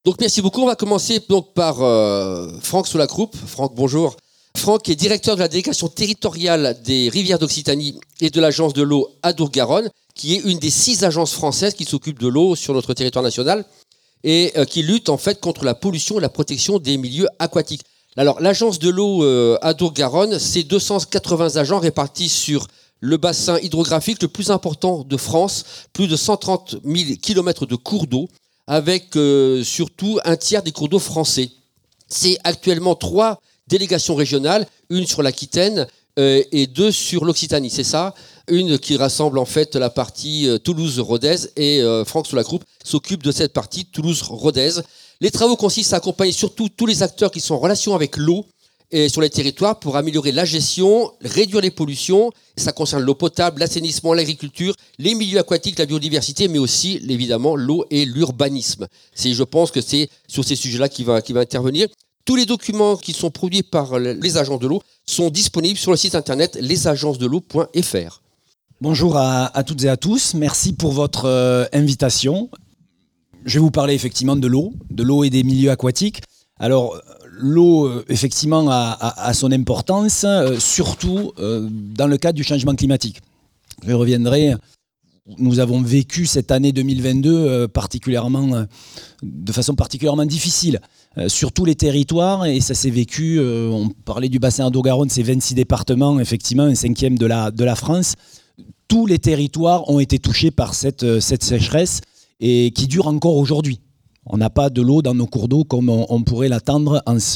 Donc merci beaucoup. On va commencer donc par Franck Soulacroupe. Franck, bonjour. Franck est directeur de la délégation territoriale des rivières d'Occitanie et de l'agence de l'eau Adour-Garonne, qui est une des 6 agences françaises qui s'occupent de l'eau sur notre territoire national et qui lutte en fait contre la pollution et la protection des milieux aquatiques. Alors l'agence de l'eau Adour-Garonne, c'est 280 agents répartis sur le bassin hydrographique le plus important de France, plus de 130 000 km de cours d'eau, avec surtout un tiers des cours d'eau français. C'est actuellement 3 délégations régionales, une sur l'Aquitaine et 2 sur l'Occitanie, c'est ça ? Une qui rassemble en fait la partie Toulouse-Rodez et Franck Soulacroupe s'occupe de cette partie Toulouse-Rodez. Les travaux consistent à accompagner surtout tous les acteurs qui sont en relation avec l'eau et sur les territoires pour améliorer la gestion, réduire les pollutions. Ça concerne l'eau potable, l'assainissement, l'agriculture, les milieux aquatiques, la biodiversité, mais aussi évidemment l'eau et l'urbanisme. Je pense que c'est sur ces sujets-là qu'il va intervenir. Tous les documents qui sont produits par les agences de l'eau sont disponibles sur le site internet lesagencesdel'eau.fr. Bonjour à toutes et à tous, merci pour votre invitation. Je vais vous parler effectivement de l'eau et des milieux aquatiques. Alors l'eau effectivement a son importance, surtout dans le cadre du changement climatique. Je reviendrai. Nous avons vécu cette année 2022 de façon particulièrement difficile sur tous les territoires et ça s'est vécu, on parlait du bassin Adour-Garonne, c'est 26 départements, effectivement un 5e de la France. Tous les territoires ont été touchés par cette sécheresse et qui dure encore aujourd'hui. On n'a pas de l'eau dans nos cours d'eau comme on pourrait l'attendre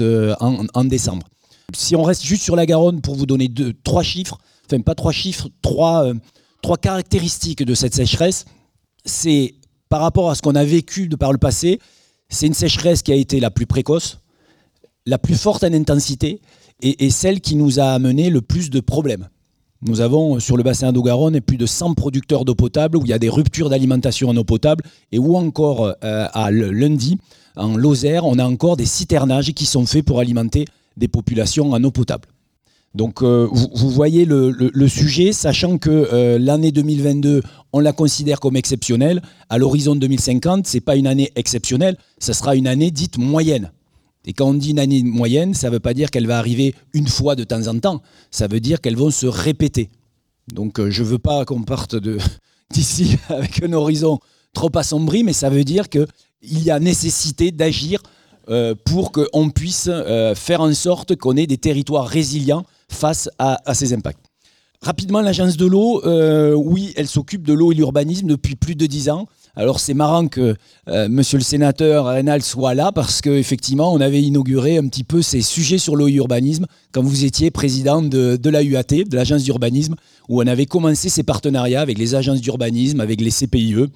en décembre. Si on reste juste sur la Garonne pour vous donner 3 chiffres, enfin pas 3 chiffres, 3 caractéristiques de cette sécheresse, c'est par rapport à ce qu'on a vécu de par le passé, c'est une sécheresse qui a été la plus précoce, la plus forte en intensité et celle qui nous a amené le plus de problèmes. Nous avons sur le bassin Adour-Garonne plus de 100 producteurs d'eau potable où il y a des ruptures d'alimentation en eau potable et où encore à lundi, en Lozère, on a encore des citernages qui sont faits pour alimenter des populations en eau potable. Donc vous voyez le sujet, sachant que l'année 2022, on la considère comme exceptionnelle. À l'horizon 2050, ce n'est pas une année exceptionnelle, ça sera une année dite moyenne. Et quand on dit une année moyenne, ça ne veut pas dire qu'elle va arriver une fois de temps en temps, ça veut dire qu'elles vont se répéter. Donc je ne veux pas qu'on parte d'ici avec un horizon trop assombri, mais ça veut dire qu'il y a nécessité d'agir pour qu'on puisse faire en sorte qu'on ait des territoires résilients face à ces impacts. Rapidement, l'agence de l'eau, oui, elle s'occupe de l'eau et l'urbanisme depuis plus de 10 ans. Alors c'est marrant que monsieur le sénateur Reynal soit là parce qu'effectivement, on avait inauguré un petit peu ces sujets sur l'eau et l'urbanisme quand vous étiez président de la UAT, de l'agence d'urbanisme, où on avait commencé ces partenariats avec les agences d'urbanisme, avec les CPIE,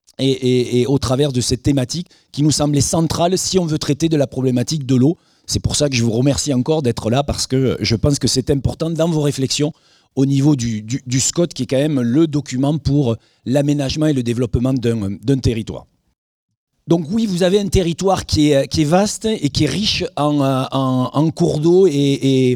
et au travers de cette thématique qui nous semblait centrale si on veut traiter de la problématique de l'eau. C'est pour ça que je vous remercie encore d'être là parce que je pense que c'est important dans vos réflexions au niveau du SCOT qui est quand même le document pour l'aménagement et le développement d'un territoire. Donc oui, vous avez un territoire qui est vaste et qui est riche en cours d'eau et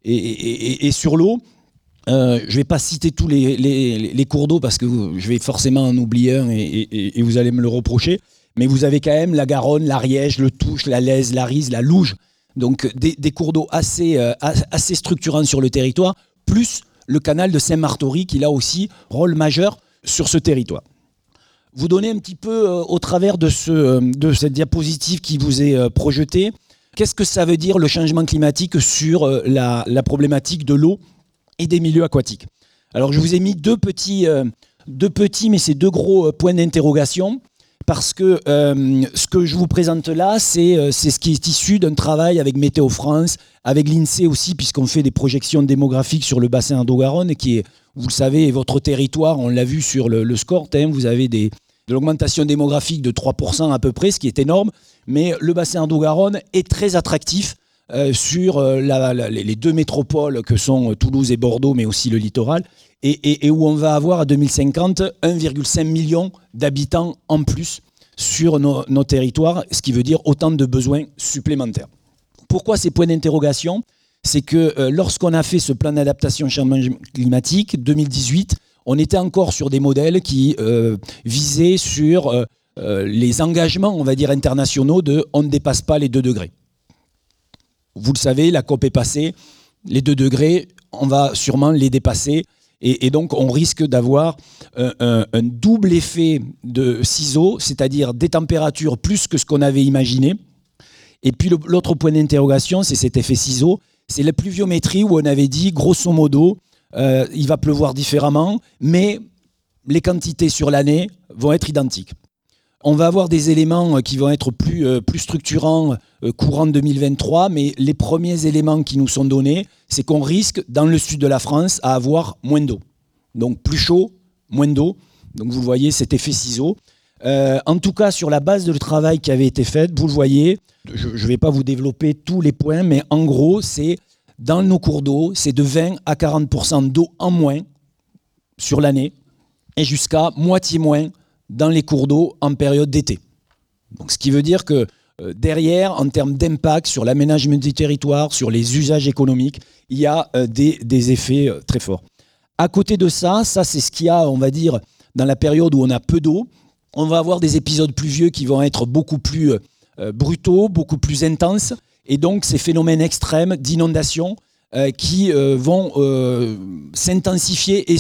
sur l'eau. Je ne vais pas citer tous les cours d'eau parce que je vais forcément en oublier un et vous allez me le reprocher. Mais vous avez quand même la Garonne, l'Ariège, le Touche, la Lèze, la Rise, la Louge. Donc des cours d'eau assez structurants sur le territoire, plus le canal de Saint-Martory qui a aussi rôle majeur sur ce territoire. Vous donnez un petit peu au travers de cette diapositive qui vous est projetée, qu'est-ce que ça veut dire le changement climatique sur la problématique de l'eau et des milieux aquatiques. Alors je vous ai mis deux petits mais c'est 2 gros points d'interrogation. Parce que ce que je vous présente là, c'est ce qui est issu d'un travail avec Météo France, avec l'INSEE aussi, puisqu'on fait des projections démographiques sur le bassin Adour-Garonne, qui est, vous le savez, votre territoire, on l'a vu sur le SCORT, vous avez de l'augmentation démographique de 3% à peu près, ce qui est énorme, mais le bassin Adour-Garonne est très attractif sur les 2 métropoles que sont Toulouse et Bordeaux, mais aussi le littoral, et où on va avoir à 2050 1,5 million d'habitants en plus sur nos territoires, ce qui veut dire autant de besoins supplémentaires. Pourquoi ces points d'interrogation ? C'est que lorsqu'on a fait ce plan d'adaptation au changement climatique 2018, on était encore sur des modèles qui visaient sur les engagements, on va dire, internationaux de on ne dépasse pas les 2 degrés. Vous le savez, la COP est passée, les 2 degrés, on va sûrement les dépasser. Et donc, on risque d'avoir un double effet de ciseaux, c'est-à-dire des températures plus que ce qu'on avait imaginé. Et puis, l'autre point d'interrogation, c'est cet effet ciseaux. C'est la pluviométrie où on avait dit, grosso modo, il va pleuvoir différemment, mais les quantités sur l'année vont être identiques. On va avoir des éléments qui vont être plus structurants courant 2023, mais les premiers éléments qui nous sont donnés, c'est qu'on risque, dans le sud de la France, à avoir moins d'eau. Donc plus chaud, moins d'eau. Donc vous voyez cet effet ciseaux. En tout cas, sur la base de le travail qui avait été fait, vous le voyez, je ne vais pas vous développer tous les points, mais en gros, c'est dans nos cours d'eau, c'est de 20 à 40% d'eau en moins sur l'année et jusqu'à moitié moins dans les cours d'eau en période d'été. Donc, ce qui veut dire que derrière, en termes d'impact sur l'aménagement du territoire, sur les usages économiques, il y a des effets très forts. À côté de ça, c'est ce qu'il y a, on va dire, dans la période où on a peu d'eau. On va avoir des épisodes pluvieux qui vont être beaucoup plus brutaux, beaucoup plus intenses. Et donc, ces phénomènes extrêmes d'inondation qui vont s'intensifier et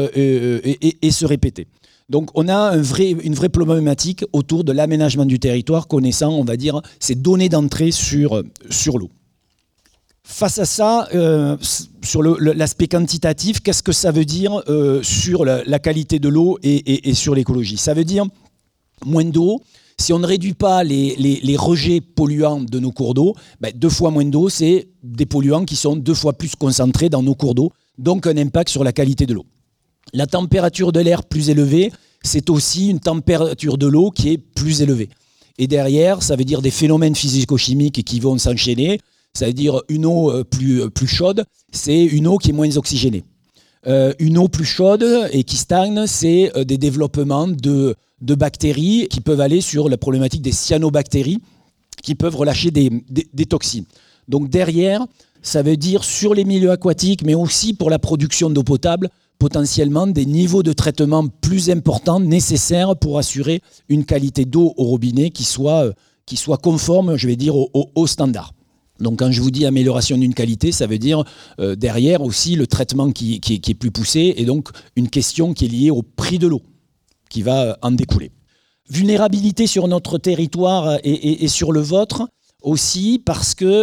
se répéter. Donc, on a une vraie problématique autour de l'aménagement du territoire, connaissant, on va dire, ces données d'entrée sur l'eau. Face à ça, sur l'aspect quantitatif, qu'est-ce que ça veut dire sur la qualité de l'eau et sur l'écologie? Ça veut dire moins d'eau. Si on ne réduit pas les rejets polluants de nos cours d'eau, 2 fois moins d'eau, c'est des polluants qui sont 2 fois plus concentrés dans nos cours d'eau, donc un impact sur la qualité de l'eau. La température de l'air plus élevée, c'est aussi une température de l'eau qui est plus élevée. Et derrière, ça veut dire des phénomènes physico-chimiques qui vont s'enchaîner. Ça veut dire une eau plus chaude, c'est une eau qui est moins oxygénée. Une eau plus chaude et qui stagne, c'est des développements de bactéries qui peuvent aller sur la problématique des cyanobactéries qui peuvent relâcher des toxines. Donc derrière, ça veut dire sur les milieux aquatiques, mais aussi pour la production d'eau potable, potentiellement des niveaux de traitement plus importants nécessaires pour assurer une qualité d'eau au robinet qui soit conforme, je vais dire, au standard. Donc quand je vous dis amélioration d'une qualité, ça veut dire derrière aussi le traitement qui est plus poussé et donc une question qui est liée au prix de l'eau qui va en découler. Vulnérabilité sur notre territoire et sur le vôtre aussi parce que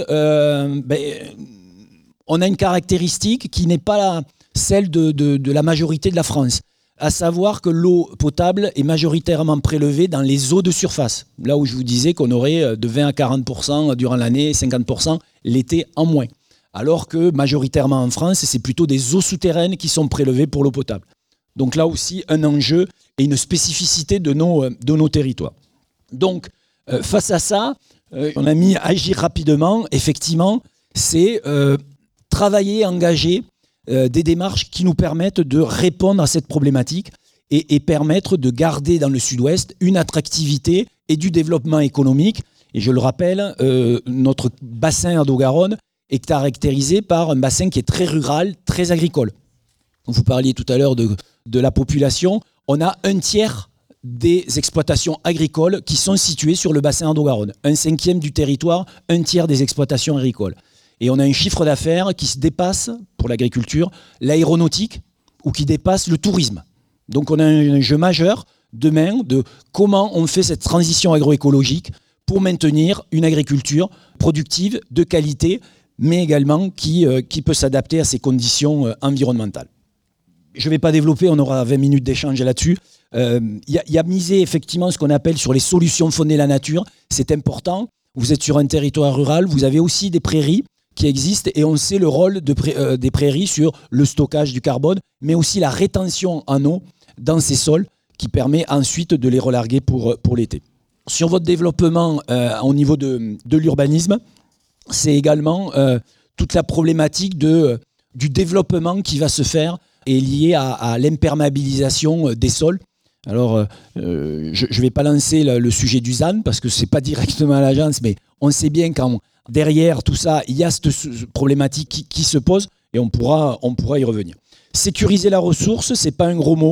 on a une caractéristique qui n'est pas celle de la majorité de la France, à savoir que l'eau potable est majoritairement prélevée dans les eaux de surface, là où je vous disais qu'on aurait de 20 à 40% durant l'année, 50% l'été en moins. Alors que majoritairement en France, c'est plutôt des eaux souterraines qui sont prélevées pour l'eau potable. Donc là aussi, un enjeu et une spécificité de nos territoires. Donc, face à ça, on a mis à agir rapidement. Effectivement, c'est travailler, engager des démarches qui nous permettent de répondre à cette problématique et permettre de garder dans le sud-ouest une attractivité et du développement économique. Et je le rappelle, notre bassin Ardo-Garonne est caractérisé par un bassin qui est très rural, très agricole. Vous parliez tout à l'heure de la population. On a 1/3 des exploitations agricoles qui sont situées sur le bassin Ardo-Garonne. 1/5 du territoire, 1/3 des exploitations agricoles. Et on a un chiffre d'affaires qui se dépasse, pour l'agriculture, l'aéronautique ou qui dépasse le tourisme. Donc on a un enjeu majeur demain de comment on fait cette transition agroécologique pour maintenir une agriculture productive, de qualité, mais également qui peut s'adapter à ces conditions environnementales. Je ne vais pas développer, on aura 20 minutes d'échange là-dessus. Y a misé effectivement ce qu'on appelle sur les solutions fondées la nature. C'est important. Vous êtes sur un territoire rural, vous avez aussi des prairies qui existent et on sait le rôle des prairies sur le stockage du carbone, mais aussi la rétention en eau dans ces sols qui permet ensuite de les relarguer pour l'été. Sur votre développement au niveau de l'urbanisme, c'est également toute la problématique du développement qui va se faire est liée à l'imperméabilisation des sols. Alors, je ne vais pas lancer le sujet du ZAN parce que ce n'est pas directement à l'agence, mais on sait bien quand derrière tout ça, il y a cette problématique qui se pose et on pourra y revenir. Sécuriser la ressource, ce n'est pas un gros mot.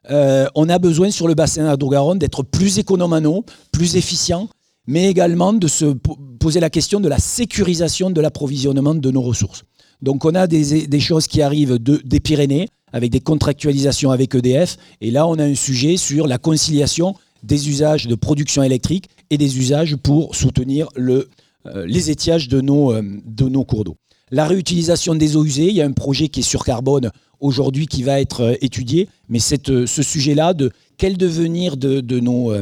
On a besoin sur le bassin Adour-Garonne d'être plus économe en eau, plus efficient, mais également de se poser la question de la sécurisation de l'approvisionnement de nos ressources. Donc on a des choses qui arrivent des Pyrénées, avec des contractualisations avec EDF, et là on a un sujet sur la conciliation des usages de production électrique et des usages pour soutenir les étiages de nos cours d'eau. La réutilisation des eaux usées, il y a un projet qui est sur Carbone aujourd'hui qui va être étudié, mais ce sujet-là de quel devenir de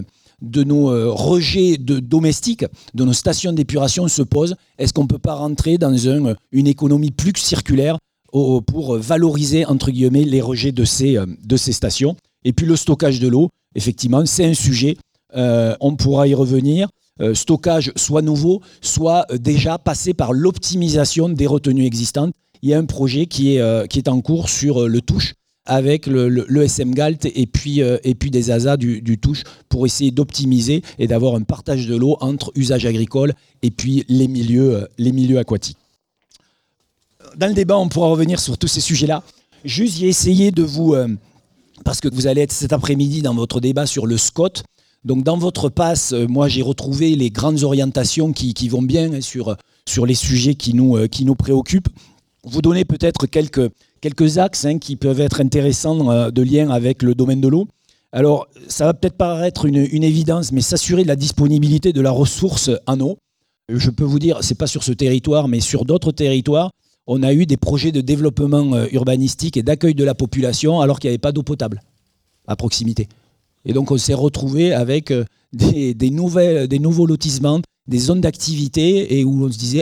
nos rejets domestiques, de nos stations d'épuration se pose. Est-ce qu'on ne peut pas rentrer dans une économie plus circulaire pour valoriser, entre guillemets, les rejets de ces stations? Et puis le stockage de l'eau, effectivement, c'est un sujet, on pourra y revenir. Stockage soit nouveau, soit déjà passé par l'optimisation des retenues existantes. Il y a un projet qui est en cours sur le Touche avec le SM Galt et puis des ASA du Touche pour essayer d'optimiser et d'avoir un partage de l'eau entre usages agricoles et puis les milieux aquatiques. Dans le débat, on pourra revenir sur tous ces sujets-là. Juste, j'ai essayé de vous... parce que vous allez être cet après-midi dans votre débat sur le SCOT. Donc dans votre passe, moi j'ai retrouvé les grandes orientations qui vont bien sur les sujets qui nous préoccupent. Vous donnez peut-être quelques axes qui peuvent être intéressants de lien avec le domaine de l'eau. Alors ça va peut-être paraître une évidence, mais s'assurer de la disponibilité de la ressource en eau. Je peux vous dire, c'est pas sur ce territoire, mais sur d'autres territoires, on a eu des projets de développement urbanistique et d'accueil de la population alors qu'il n'y avait pas d'eau potable à proximité. Et donc on s'est retrouvé avec des nouveaux lotissements, des zones d'activité et où on se disait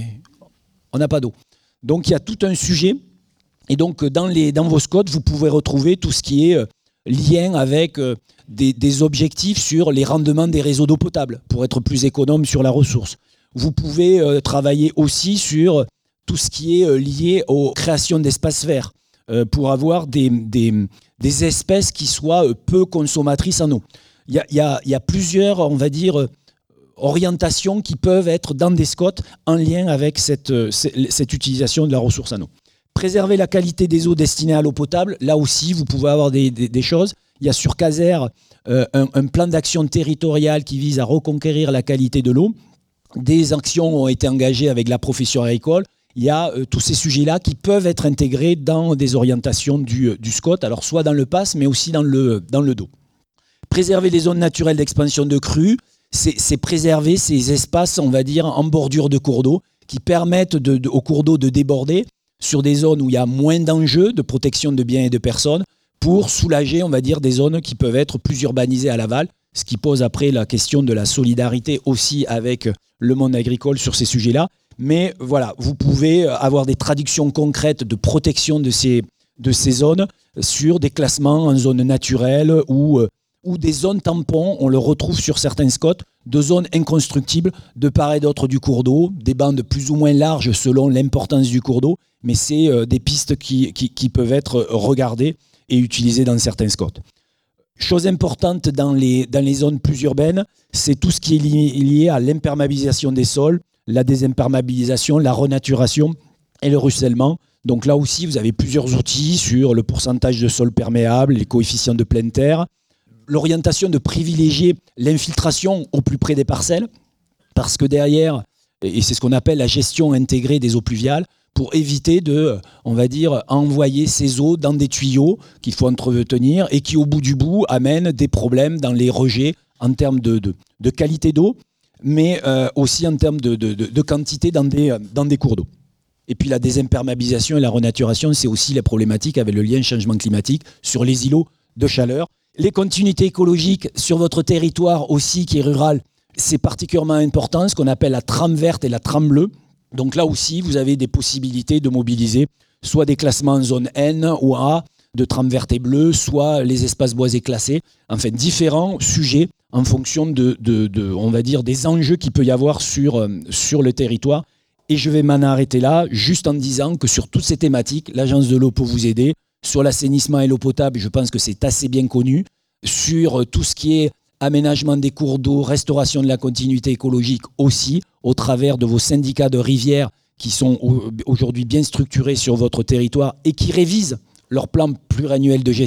on n'a pas d'eau. Donc il y a tout un sujet. Et donc dans vos SCOT, vous pouvez retrouver tout ce qui est lien avec des objectifs sur les rendements des réseaux d'eau potable pour être plus économe sur la ressource. Vous pouvez travailler aussi sur tout ce qui est lié aux créations d'espaces verts pour avoir des espèces qui soient peu consommatrices en eau. Il y a plusieurs, on va dire, orientations qui peuvent être dans des SCOT en lien avec cette utilisation de la ressource en eau. Préserver la qualité des eaux destinées à l'eau potable, là aussi, vous pouvez avoir des choses. Il y a sur Caser un plan d'action territorial qui vise à reconquérir la qualité de l'eau. Des actions ont été engagées avec la profession agricole. Il y a tous ces sujets-là qui peuvent être intégrés dans des orientations du SCOT, alors soit dans le PAS, mais aussi dans le DO. Préserver les zones naturelles d'expansion de crues, c'est préserver ces espaces, on va dire, en bordure de cours d'eau, qui permettent aux cours d'eau de déborder sur des zones où il y a moins d'enjeux de protection de biens et de personnes, pour soulager, on va dire, des zones qui peuvent être plus urbanisées à l'aval, ce qui pose après la question de la solidarité aussi avec le monde agricole sur ces sujets-là. Mais voilà, vous pouvez avoir des traductions concrètes de protection de ces zones sur des classements en zones naturelles ou des zones tampons, on le retrouve sur certains SCOT, de zones inconstructibles de part et d'autre du cours d'eau, des bandes plus ou moins larges selon l'importance du cours d'eau, mais c'est des pistes qui peuvent être regardées et utilisées dans certains SCOT. Chose importante dans les zones plus urbaines, c'est tout ce qui est lié à l'imperméabilisation des sols, la désimperméabilisation, la renaturation et le ruissellement. Donc là aussi, vous avez plusieurs outils sur le pourcentage de sol perméable, les coefficients de pleine terre, l'orientation de privilégier l'infiltration au plus près des parcelles, parce que derrière, et c'est ce qu'on appelle la gestion intégrée des eaux pluviales, pour éviter de, on va dire, envoyer ces eaux dans des tuyaux qu'il faut entretenir et qui, au bout du bout, amènent des problèmes dans les rejets en termes de qualité d'eau, mais aussi en termes de quantité dans des cours d'eau. Et puis la désimperméabilisation et la renaturation, c'est aussi la problématique avec le lien changement climatique sur les îlots de chaleur. Les continuités écologiques sur votre territoire aussi, qui est rural, c'est particulièrement important, ce qu'on appelle la trame verte et la trame bleue. Donc là aussi, vous avez des possibilités de mobiliser soit des classements en zone N ou A, de trame verte et bleue, soit les espaces boisés classés. Enfin, différents sujets en fonction on va dire, des enjeux qu'il peut y avoir sur le territoire. Et je vais m'en arrêter là, juste en disant que sur toutes ces thématiques, l'Agence de l'eau peut vous aider. Sur l'assainissement et l'eau potable, je pense que c'est assez bien connu. Sur tout ce qui est aménagement des cours d'eau, restauration de la continuité écologique aussi, au travers de vos syndicats de rivières qui sont aujourd'hui bien structurés sur votre territoire et qui révisent leur plan pluriannuel de gestion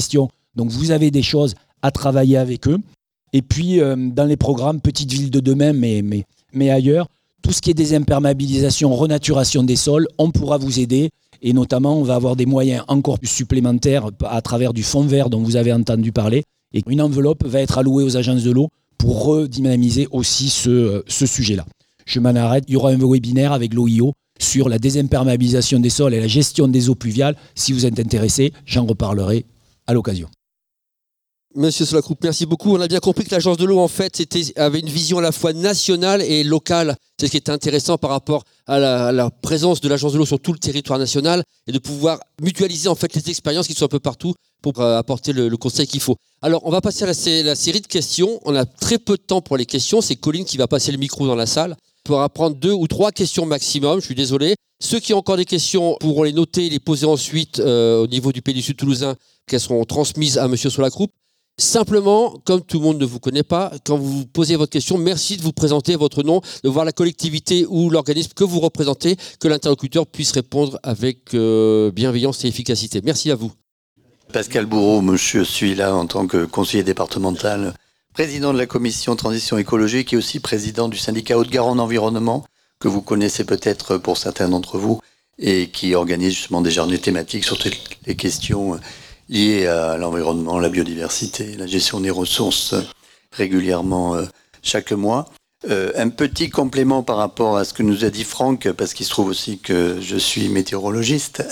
Donc vous avez des choses à travailler avec eux. Et puis dans les programmes Petite Ville de demain, mais ailleurs, tout ce qui est désimperméabilisation, renaturation des sols, on pourra vous aider. Et notamment, on va avoir des moyens encore plus supplémentaires à travers du fonds vert dont vous avez entendu parler. Et une enveloppe va être allouée aux agences de l'eau pour redynamiser aussi ce sujet-là. Je m'en arrête. Il y aura un webinaire avec l'OIO sur la désimperméabilisation des sols et la gestion des eaux pluviales. Si vous êtes intéressé, j'en reparlerai à l'occasion. Monsieur Solacroup, merci beaucoup. On a bien compris que l'agence de l'eau, en fait, avait une vision à la fois nationale et locale. C'est ce qui était intéressant par rapport à la présence de l'agence de l'eau sur tout le territoire national et de pouvoir mutualiser en fait les expériences qui sont un peu partout pour apporter le conseil qu'il faut. Alors, on va passer à la série de questions. On a très peu de temps pour les questions. C'est Colline qui va passer le micro dans la salle. On pourra prendre 2 ou 3 questions maximum. Je suis désolé. Ceux qui ont encore des questions pourront les noter et les poser ensuite au niveau du Pays du Sud toulousain, qu'elles seront transmises à monsieur Solacroup. Simplement, comme tout le monde ne vous connaît pas, quand vous posez votre question, merci de vous présenter votre nom, de voir la collectivité ou l'organisme que vous représentez, que l'interlocuteur puisse répondre avec bienveillance et efficacité. Merci à vous. Pascal Bourreau, je suis là en tant que conseiller départemental, président de la commission transition écologique et aussi président du syndicat Haute-Garonne Environnement, que vous connaissez peut-être pour certains d'entre vous, et qui organise justement des journées thématiques sur toutes les questions liées à l'environnement, la biodiversité, la gestion des ressources régulièrement chaque mois. Un petit complément par rapport à ce que nous a dit Franck, parce qu'il se trouve aussi que je suis météorologiste.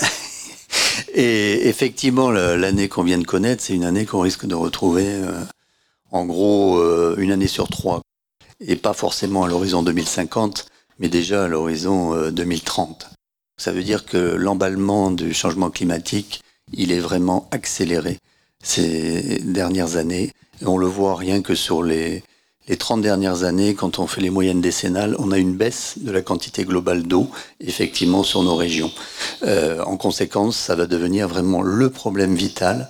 Et effectivement, l'année qu'on vient de connaître, c'est une année qu'on risque de retrouver en gros une année sur 3. Et pas forcément à l'horizon 2050, mais déjà à l'horizon 2030. Ça veut dire que l'emballement du changement climatique, il est vraiment accéléré ces dernières années. Et on le voit rien que sur les 30 dernières années, quand on fait les moyennes décennales, on a une baisse de la quantité globale d'eau, effectivement, sur nos régions. En conséquence, ça va devenir vraiment le problème vital.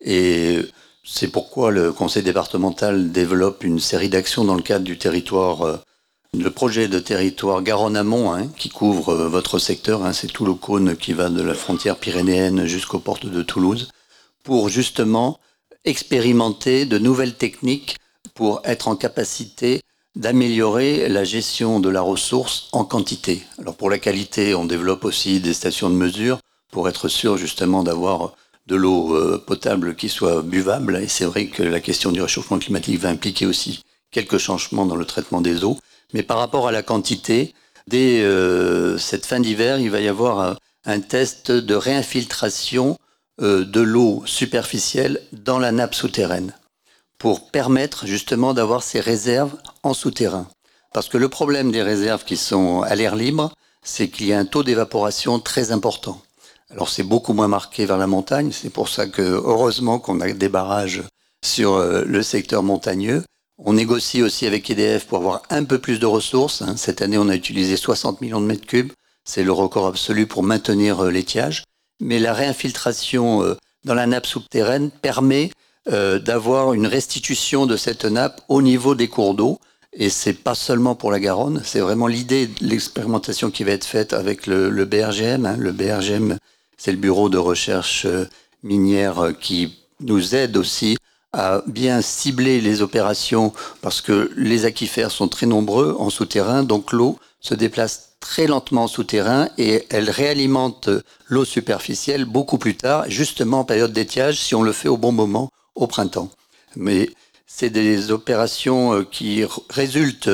Et c'est pourquoi le conseil départemental développe une série d'actions dans le cadre du territoire, le projet de territoire Garonne-Amont, qui couvre votre secteur. C'est tout le cône qui va de la frontière pyrénéenne jusqu'aux portes de Toulouse, pour justement expérimenter de nouvelles techniques pour être en capacité d'améliorer la gestion de la ressource en quantité. Alors pour la qualité, on développe aussi des stations de mesure pour être sûr justement d'avoir de l'eau potable qui soit buvable. Et c'est vrai que la question du réchauffement climatique va impliquer aussi quelques changements dans le traitement des eaux. Mais par rapport à la quantité, dès cette fin d'hiver, il va y avoir un test de réinfiltration de l'eau superficielle dans la nappe souterraine, pour permettre justement d'avoir ces réserves en souterrain. Parce que le problème des réserves qui sont à l'air libre, c'est qu'il y a un taux d'évaporation très important. Alors c'est beaucoup moins marqué vers la montagne, c'est pour ça que heureusement qu'on a des barrages sur le secteur montagneux. On négocie aussi avec EDF pour avoir un peu plus de ressources. Cette année, on a utilisé 60 millions de mètres cubes. C'est le record absolu pour maintenir l'étiage. Mais la réinfiltration dans la nappe souterraine permet d'avoir une restitution de cette nappe au niveau des cours d'eau. Et c'est pas seulement pour la Garonne, c'est vraiment l'idée de l'expérimentation qui va être faite avec le BRGM. Le BRGM, c'est le bureau de recherche minière qui nous aide aussi à bien cibler les opérations, parce que les aquifères sont très nombreux en souterrain, donc l'eau se déplace très lentement en souterrain et elle réalimente l'eau superficielle beaucoup plus tard, justement en période d'étiage, si on le fait au bon moment, au printemps. Mais c'est des opérations qui résultent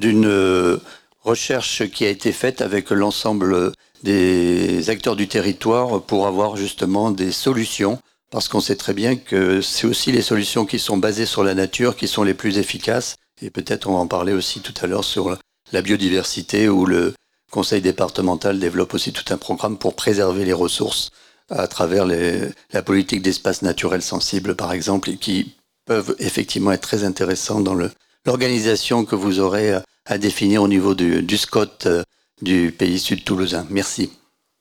d'une recherche qui a été faite avec l'ensemble des acteurs du territoire pour avoir justement des solutions, parce qu'on sait très bien que c'est aussi les solutions qui sont basées sur la nature qui sont les plus efficaces. Et peut-être on va en parler aussi tout à l'heure sur la biodiversité, où le conseil départemental développe aussi tout un programme pour préserver les ressources à travers la politique d'espaces naturels sensibles, par exemple, et qui peuvent effectivement être très intéressants dans l'organisation que vous aurez à définir au niveau du SCOT du Pays Sud toulousain. Merci.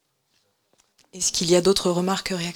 Est-ce qu'il y a d'autres remarques, réactions ?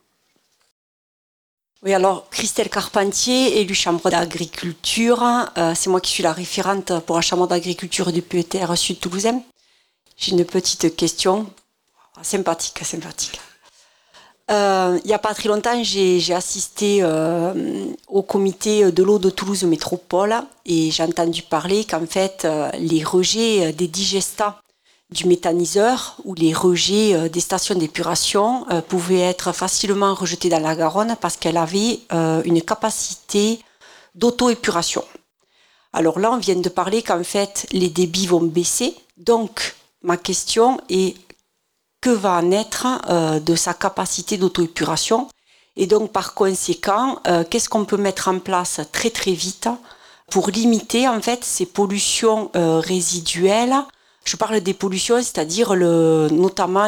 Oui, alors Christelle Carpentier, élue Chambre d'agriculture. C'est moi qui suis la référente pour la Chambre d'agriculture du PETR Sud Toulousain. J'ai une petite question. Sympathique. Il n'y a pas très longtemps, j'ai assisté au comité de l'eau de Toulouse Métropole et j'ai entendu parler qu'en fait, les rejets des digestats du méthaniseur ou les rejets des stations d'épuration pouvaient être facilement rejetés dans la Garonne parce qu'elle avait une capacité d'auto-épuration. Alors là, on vient de parler qu'en fait, les débits vont baisser. Donc, ma question est, que va en être de sa capacité d'auto-épuration? Et donc, par conséquent, qu'est-ce qu'on peut mettre en place très très vite pour limiter en fait ces pollutions résiduelles? Je parle des pollutions, c'est-à-dire notamment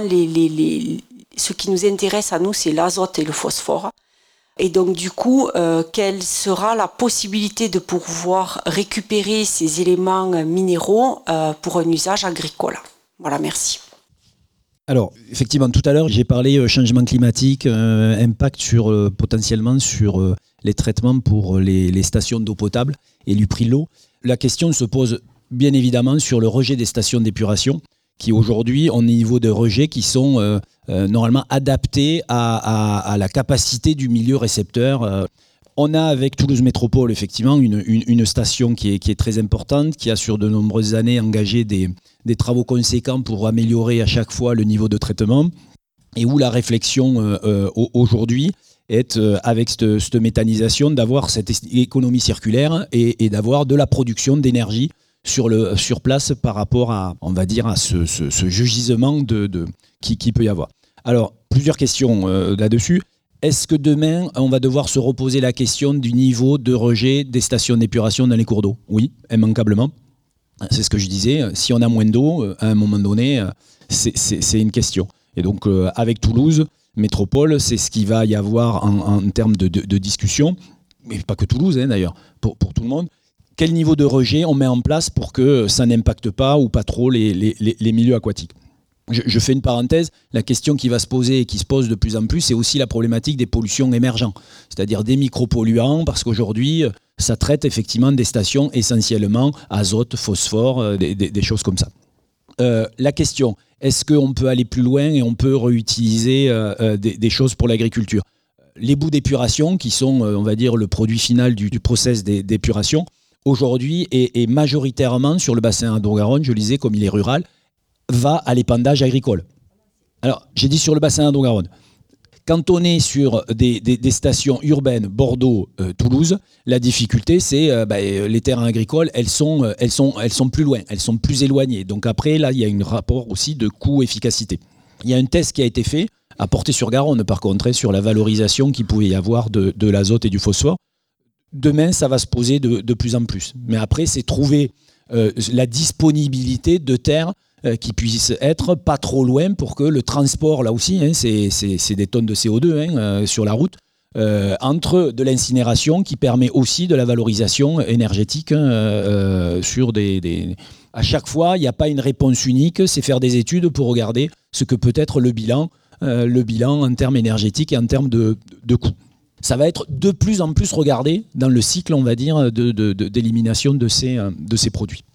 ce qui nous intéresse à nous, c'est l'azote et le phosphore. Et donc, du coup, quelle sera la possibilité de pouvoir récupérer ces éléments minéraux pour un usage agricole? Voilà, merci. Alors, effectivement, tout à l'heure, j'ai parlé changement climatique, impact potentiellement sur les traitements pour les stations d'eau potable et le prix de l'eau. La question se pose bien évidemment sur le rejet des stations d'épuration qui aujourd'hui ont des niveaux de rejet qui sont normalement adaptés à la capacité du milieu récepteur. On a avec Toulouse Métropole effectivement une station qui est très importante, qui a sur de nombreuses années engagé des travaux conséquents pour améliorer à chaque fois le niveau de traitement et où la réflexion aujourd'hui est avec cette méthanisation d'avoir cette économie circulaire et d'avoir de la production d'énergie sur place par rapport à, on va dire, à ce gisement qui peut y avoir. Alors, plusieurs questions là-dessus. Est-ce que demain, on va devoir se reposer la question du niveau de rejet des stations d'épuration dans les cours d'eau? Oui, immanquablement. C'est ce que je disais. Si on a moins d'eau, à un moment donné, c'est une question. Et donc, avec Toulouse Métropole, c'est ce qu'il va y avoir en termes de discussion, mais pas que Toulouse d'ailleurs, pour tout le monde. Quel niveau de rejet on met en place pour que ça n'impacte pas ou pas trop les milieux aquatiques? Je fais une parenthèse, la question qui va se poser et qui se pose de plus en plus, c'est aussi la problématique des pollutions émergentes, c'est-à-dire des micropolluants, parce qu'aujourd'hui, ça traite effectivement des stations essentiellement azote, phosphore, des choses comme ça. La question, est-ce qu'on peut aller plus loin et on peut réutiliser des choses pour l'agriculture? Les boues d'épuration, qui sont, on va dire, le produit final du process d'épuration, aujourd'hui, et majoritairement sur le bassin Adour-Garonne, je le disais, comme il est rural, va à l'épandage agricole. Alors, j'ai dit sur le bassin Adour-Garonne. Quand on est sur des stations urbaines, Bordeaux, Toulouse, la difficulté, c'est les terrains agricoles, elles sont plus loin, elles sont plus éloignées. Donc après, là, il y a un rapport aussi de coût-efficacité. Il y a un test qui a été fait, à Portée-sur-Garonne, par contre, sur la valorisation qu'il pouvait y avoir de l'azote et du phosphore. Demain, ça va se poser de plus en plus. Mais après, c'est trouver la disponibilité de terres qui puisse être pas trop loin pour que le transport, là aussi, c'est des tonnes de CO2 sur la route, entre de l'incinération qui permet aussi de la valorisation énergétique sur À chaque fois, il n'y a pas une réponse unique, c'est faire des études pour regarder ce que peut être le bilan en termes énergétiques et en termes de coûts. Ça va être de plus en plus regardé dans le cycle, on va dire, d'élimination de ces produits.